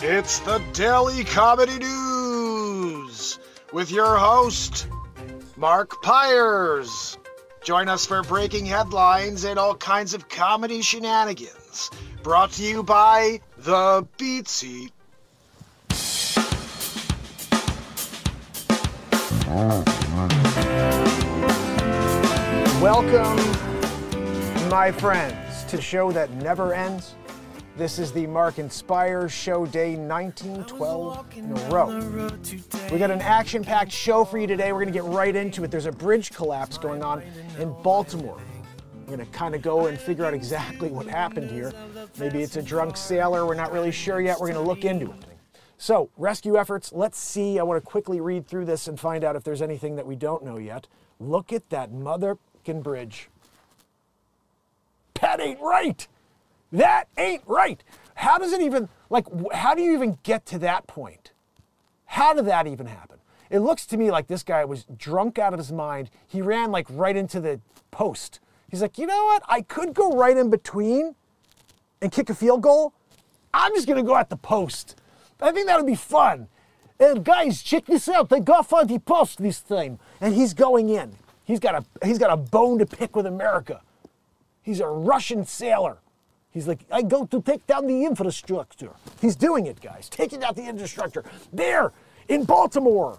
It's the Daily Comedy News with your host, Mark Pyers. Join us for breaking headlines and all kinds of comedy shenanigans. Brought to you by The Beat Seat. Welcome, my friends, to the show that never ends. This is the Mark Inspires Show, day 1912 in a row. We got an action-packed show for you today. We're going to get right into it. There's a bridge collapse going on in Baltimore. We're going to kind of go and figure out exactly what happened here. Maybe it's a drunk sailor. We're not really sure yet. We're going to look into it. So, rescue efforts. Let's see. I want to quickly read through this and find out if there's anything that we don't know yet. Look at that motherfucking bridge. That ain't right. That ain't right. How does it even, how do you even get to that point? How did that even happen? It looks to me like this guy was drunk out of his mind. He ran right into the post. He's like, you know what? I could go right in between and kick a field goal. I'm just going to go at the post. I think that would be fun. And guys, check this out. I got for the post this time. And he's going in. He's got a bone to pick with America. He's a Russian sailor. He's like, I go to take down the infrastructure. He's doing it, guys. Taking down the infrastructure. There, in Baltimore.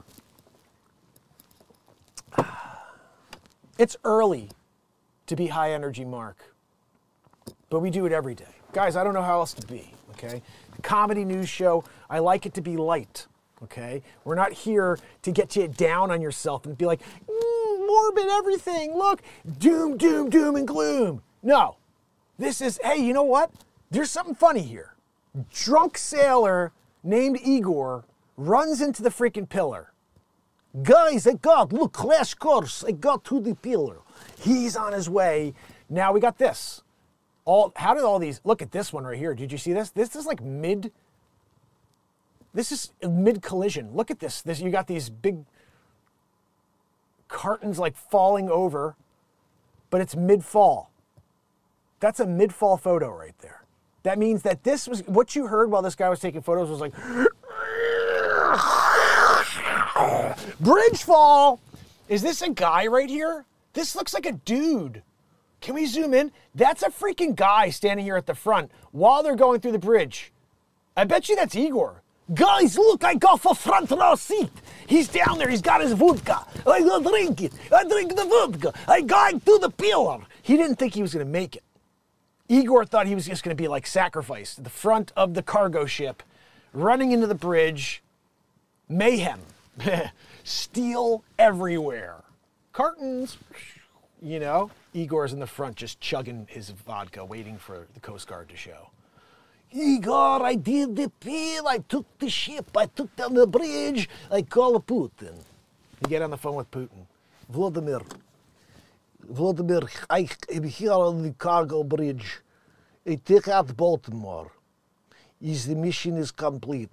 It's early to be high energy, Mark. But we do it every day. Guys, I don't know how else to be, okay? The comedy news show, I like it to be light, okay? We're not here to get you down on yourself and be like, morbid everything. Look, doom, doom, doom, and gloom. No. This is, hey, you know what? There's something funny here. Drunk sailor named Igor runs into the freaking pillar. Guys, look, crash course. I got to the pillar. He's on his way. Now we got this. How did all these, look at this one right here. Did you see this? This is mid collision. Look at this. You got these big cartons falling over, but it's mid-fall. That's a mid-fall photo right there. That means that this was, what you heard while this guy was taking photos was like, bridge fall. Is this a guy right here? This looks like a dude. Can we zoom in? That's a freaking guy standing here at the front while they're going through the bridge. I bet you that's Igor. Guys, look, I got for front row seat. He's down there. He's got his vodka. I go drink it. I drink the vodka. I go to the pillar. He didn't think he was going to make it. Igor thought he was just going to be sacrificed at the front of the cargo ship, running into the bridge. Mayhem. Steel everywhere. Cartons. You know, Igor's in the front just chugging his vodka, waiting for the Coast Guard to show. Igor, I did the pill. I took the ship. I took down the bridge. I call Putin. You get on the phone with Putin. Vladimir, I am here on the cargo bridge. I take out Baltimore. The mission is complete.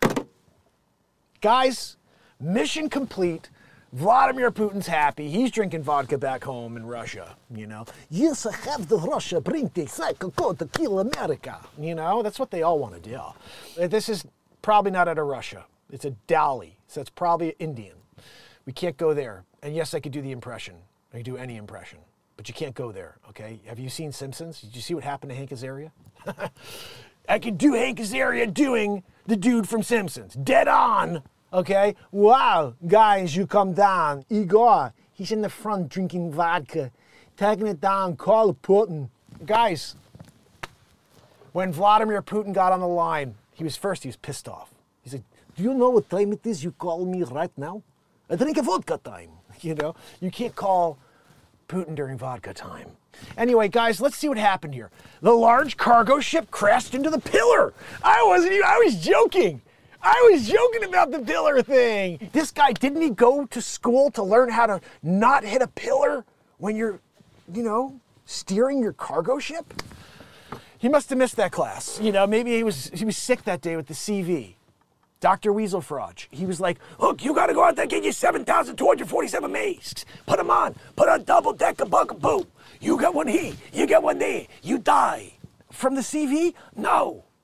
Guys, mission complete. Vladimir Putin's happy. He's drinking vodka back home in Russia, you know. Yes, I have the Russia. Bring the psycho code to kill America. You know, that's what they all want to do. This is probably not out of Russia. It's a Dali, so it's probably Indian. We can't go there. And yes, I could do the impression. I could do any impression. But you can't go there, okay? Have you seen Simpsons? Did you see what happened to Hank Azaria? I could do Hank Azaria doing the dude from Simpsons. Dead on, okay? Wow, guys, you come down. Igor, he's in the front drinking vodka, taking it down, call Putin. Guys, when Vladimir Putin got on the line, he was pissed off. He said, do you know what time it is you call me right now? I drink a vodka time. You know, you can't call Putin during vodka time. Anyway, guys, let's see what happened here. The large cargo ship crashed into the pillar. I was joking. I was joking about the pillar thing. This guy, didn't he go to school to learn how to not hit a pillar when you're, steering your cargo ship? He must have missed that class. Maybe he was sick that day with the CV. Dr. Weaselfrog. He was like, look, you gotta go out there and get you 7,247 masks. Put them on. Put a double-decker bugaboo. You get one here, you get one there. You die. From the CV? No.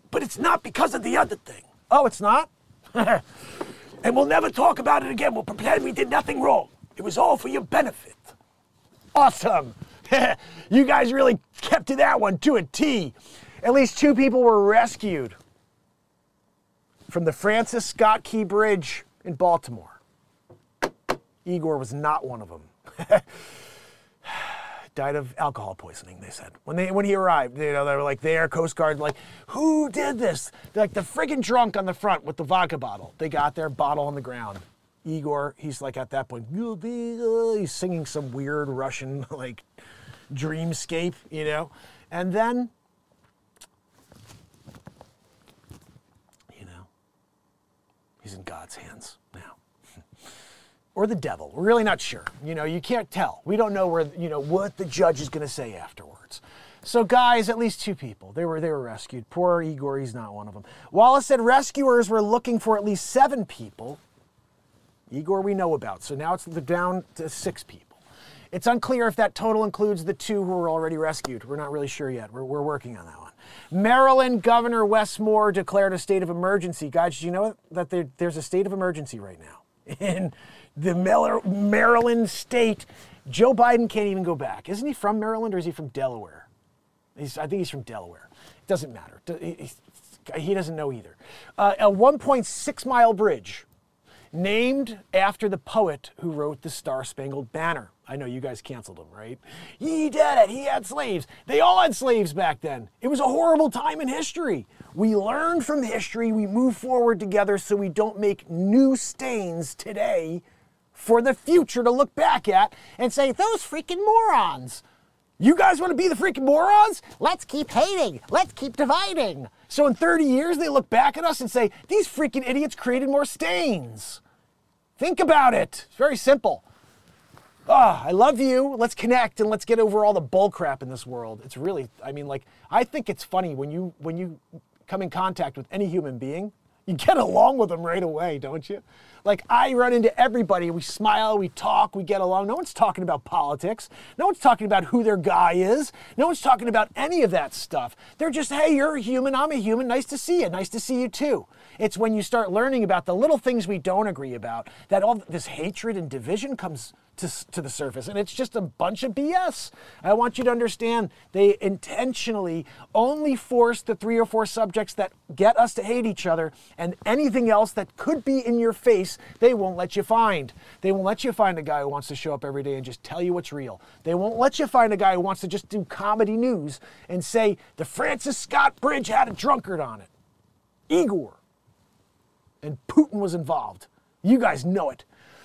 But it's not because of the other thing. Oh, it's not? And we'll never talk about it again. We'll pretend we did nothing wrong. It was all for your benefit. Awesome. You guys really kept to that one to a T. At least 2 people were rescued from the Francis Scott Key Bridge in Baltimore. Igor was not one of them. Died of alcohol poisoning, they said. When he arrived, they were like there, Coast Guard, like, who did this? They're like the friggin' drunk on the front with the vodka bottle. They got their bottle on the ground. Igor, he's like at that point, he's singing some weird Russian like dreamscape, and then, he's in God's hands now. Or the devil. We're really not sure. You can't tell. We don't know what the judge is going to say afterwards. So guys, at least 2 people. They were rescued. Poor Igor, he's not one of them. Wallace said rescuers were looking for at least 7 people. Igor we know about. So now it's down to 6 people. It's unclear if that total includes the 2 who were already rescued. We're not really sure yet. We're working on that one. Maryland Governor Wes Moore declared a state of emergency. Guys, did you know that there's a state of emergency right now in the Maryland state? Joe Biden can't even go back. Isn't he from Maryland or is he from Delaware? I think he's from Delaware. It doesn't matter. He doesn't know either. A 1.6-mile bridge named after the poet who wrote the Star-Spangled Banner. I know you guys canceled him, right? He did it. He had slaves. They all had slaves back then. It was a horrible time in history. We learn from history. We move forward together so we don't make new stains today for the future to look back at and say, those freaking morons. You guys want to be the freaking morons? Let's keep hating. Let's keep dividing. So in 30 years, they look back at us and say, these freaking idiots created more stains. Think about it. It's very simple. I love you. Let's connect and let's get over all the bull crap in this world. It's really, I think it's funny when you come in contact with any human being, you get along with them right away, don't you? Like, I run into everybody, we smile, we talk, we get along. No one's talking about politics. No one's talking about who their guy is. No one's talking about any of that stuff. They're just, hey, you're a human, I'm a human, nice to see you. Nice to see you too. It's when you start learning about the little things we don't agree about that all this hatred and division comes to the surface, and it's just a bunch of BS. I want you to understand they intentionally only force the 3 or 4 subjects that get us to hate each other, and anything else that could be in your face, they won't let you find. They won't let you find a guy who wants to show up every day and just tell you what's real. They won't let you find a guy who wants to just do comedy news and say the Francis Scott Bridge had a drunkard on it. Igor. And Putin was involved. You guys know it.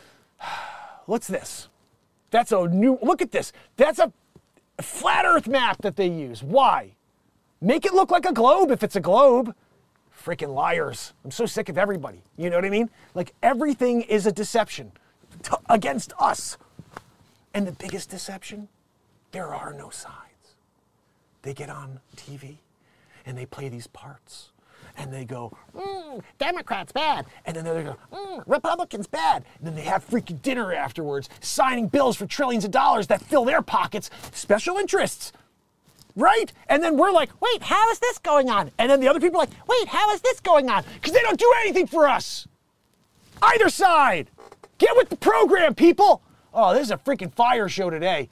What's this? That's a new, look at this. That's a flat earth map that they use. Why? Make it look like a globe if it's a globe. Freaking liars. I'm so sick of everybody. You know what I mean? Like, everything is a deception against us. And the biggest deception, there are no sides. They get on TV and they play these parts. And they go, Democrats bad. And then they go, Republicans bad. And then they have freaking dinner afterwards, signing bills for trillions of dollars that fill their pockets, special interests, right? And then we're like, wait, how is this going on? And then the other people are like, wait, how is this going on? Because they don't do anything for us. Either side. Get with the program, people. Oh, this is a freaking fire show today.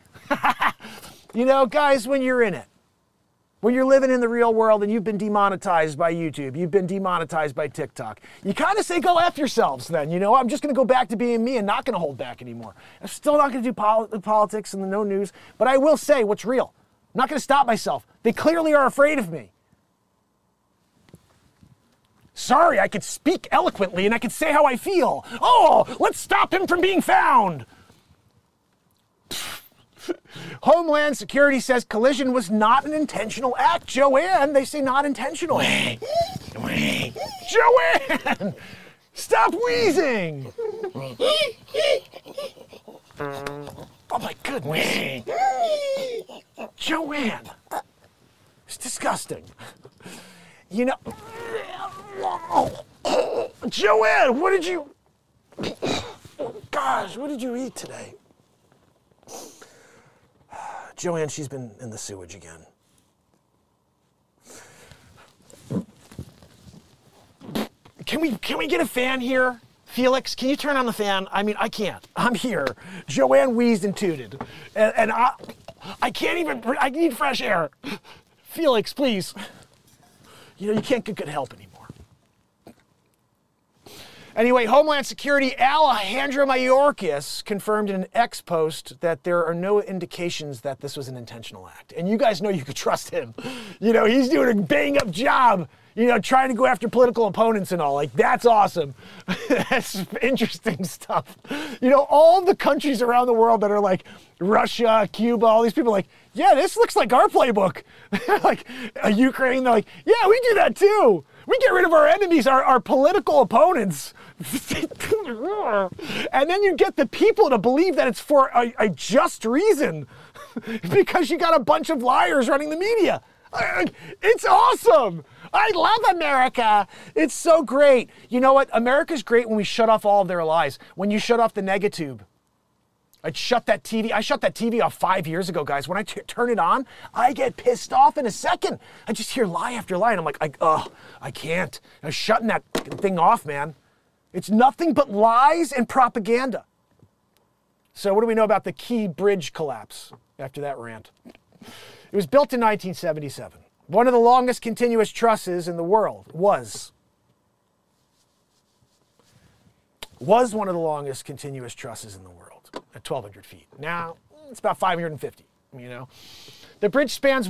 You know, guys, when you're in it, when you're living in the real world and you've been demonetized by YouTube, you've been demonetized by TikTok, you kind of say, go F yourselves then, you know? I'm just going to go back to being me and not going to hold back anymore. I'm still not going to do politics and the no news, but I will say what's real. I'm not going to stop myself. They clearly are afraid of me. Sorry, I could speak eloquently and I could say how I feel. Oh, let's stop him from being found. Homeland Security says collision was not an intentional act. Joanne, they say not intentional. Joanne, stop wheezing. Oh my goodness. Joanne, it's disgusting. You know, Joanne, what did you, gosh, what did you eat today? Joanne, she's been in the sewage again. can we get a fan here? Felix, can you turn on the fan? I mean, I can't. I'm here. Joanne wheezed and tooted. And I can't even, I need fresh air. Felix, please. You know, you can't get good help anymore. Anyway, Homeland Security Alejandro Mayorkas confirmed in an X post that there are no indications that this was an intentional act. And you guys know you could trust him. You know, he's doing a bang-up job, you know, trying to go after political opponents and all. Like, that's awesome. That's interesting stuff. You know, all the countries around the world that are like Russia, Cuba, all these people are like, yeah, this looks like our playbook. Like Ukraine, they're like, yeah, we do that too. We get rid of our enemies, our political opponents. And then you get the people to believe that it's for a just reason because you got a bunch of liars running the media. It's awesome. I love America. It's so great. You know what? America's great when we shut off all of their lies. When you shut off the negatube. I shut that TV off 5 years ago, guys. When I turn it on, I get pissed off in a second. I just hear lie after lie, and I'm like, I can't. I'm shutting that thing off, man. It's nothing but lies and propaganda. So what do we know about the Key Bridge collapse after that rant? It was built in 1977. One of the longest continuous trusses in the world was one of the longest continuous trusses in the world at 1,200 feet. Now, it's about 550, you know. The bridge spanned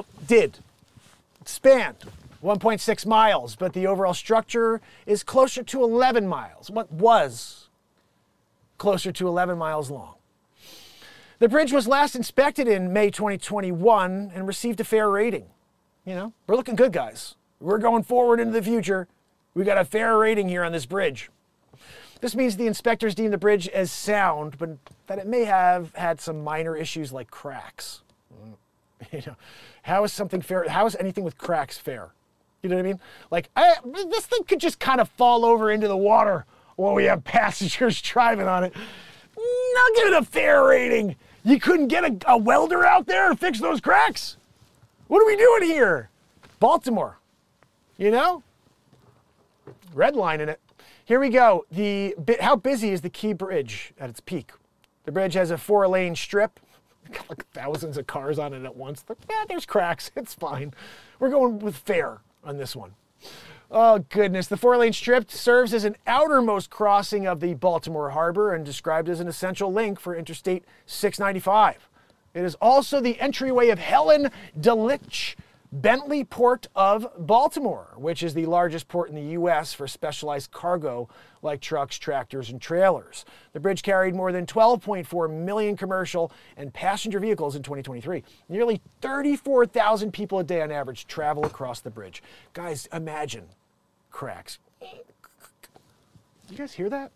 1.6 miles, but the overall structure is closer to 11 miles. What was closer to 11 miles long. The bridge was last inspected in May 2021 and received a fair rating. You know, we're looking good, guys. We're going forward into the future. We got a fair rating here on this bridge. This means the inspectors deem the bridge as sound, but that it may have had some minor issues like cracks. You know, how is something fair? How is anything with cracks fair? You know what I mean? Like, this thing could just kind of fall over into the water while we have passengers driving on it. Not give it a fair rating. You couldn't get a welder out there to fix those cracks? What are we doing here? Baltimore, you know? Redlining it. Here we go. How busy is the Key Bridge at its peak? The bridge has a 4-lane strip. Got like thousands of cars on it at once. Yeah, there's cracks. It's fine. We're going with fair on this one. Oh, goodness. The 4-lane strip serves as an outermost crossing of the Baltimore Harbor and described as an essential link for Interstate 695. It is also the entryway of Helen Dulles Bentley Port of Baltimore, which is the largest port in the U.S. for specialized cargo like trucks, tractors, and trailers. The bridge carried more than 12.4 million commercial and passenger vehicles in 2023. Nearly 34,000 people a day on average travel across the bridge. Guys, imagine cracks. You guys hear that?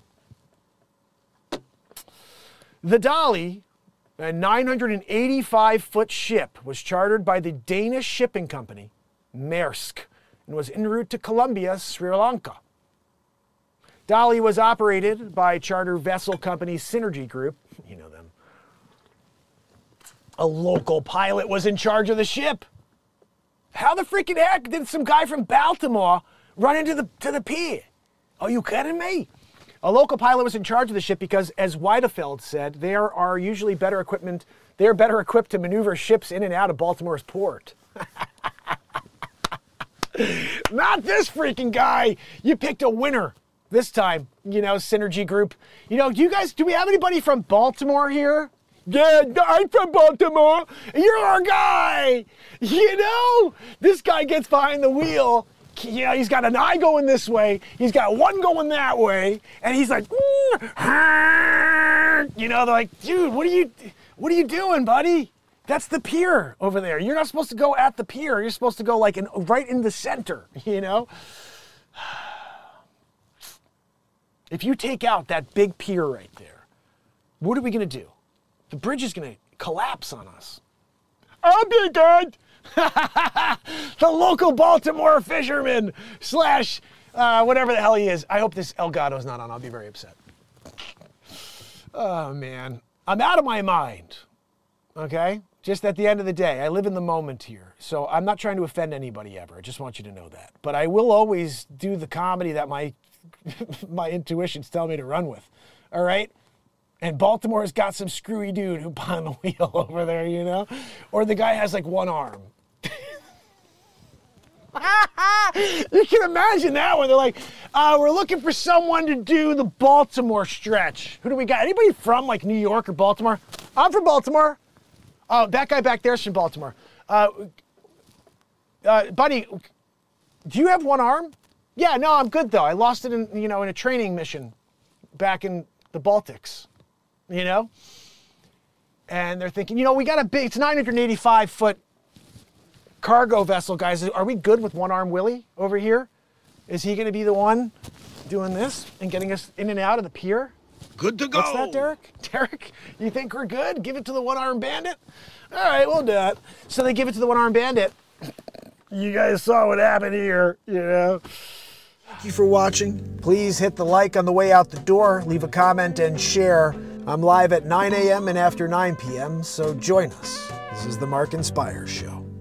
The Dolly, a 985-foot ship, was chartered by the Danish shipping company, Maersk, and was en route to Colombia, Sri Lanka. Dolly was operated by charter vessel company Synergy Group. You know them. A local pilot was in charge of the ship. How the freaking heck did some guy from Baltimore run into the pier? Are you kidding me? A local pilot was in charge of the ship because, as Weidefeld said, they are usually better equipped to maneuver ships in and out of Baltimore's port. Not this freaking guy. You picked a winner this time, you know, Synergy Group. You know, do we have anybody from Baltimore here? Yeah, I'm from Baltimore. You're our guy. You know, this guy gets behind the wheel. You know, he's got an eye going this way, he's got one going that way, and he's like, you know, they're like, dude, what are you doing, buddy? That's the pier over there. You're not supposed to go at the pier. You're supposed to go like right in the center, you know? If you take out that big pier right there, what are we going to do? The bridge is going to collapse on us. I'll be good. The local Baltimore fisherman / whatever the hell he is. I hope this Elgato's not on. I'll be very upset. Oh, man. I'm out of my mind. Okay? Just at the end of the day, I live in the moment here. So I'm not trying to offend anybody ever. I just want you to know that. But I will always do the comedy that my my intuitions tell me to run with. All right? And Baltimore's got some screwy dude who behind the wheel over there, you know? Or the guy has like one arm. You can imagine that when they're like, we're looking for someone to do the Baltimore stretch. Who do we got? Anybody from like New York or Baltimore? I'm from Baltimore. Oh, that guy back there's from Baltimore. Buddy, do you have one arm? Yeah, no, I'm good though. I lost it in, in a training mission back in the Baltics, And they're thinking, we got a big, it's 985-foot cargo vessel, guys. Are we good with one-arm Willie over here? Is he going to be the one doing this and getting us in and out of the pier? Good to go. What's that, Derek? Derek, you think we're good? Give it to the one-armed bandit? All right, we'll do it. So they give it to the one-armed bandit. You guys saw what happened here, Thank you for watching. Please hit the like on the way out the door, leave a comment, and share. I'm live at 9 a.m. and after 9 p.m., so join us. This is the Mark Inspire Show.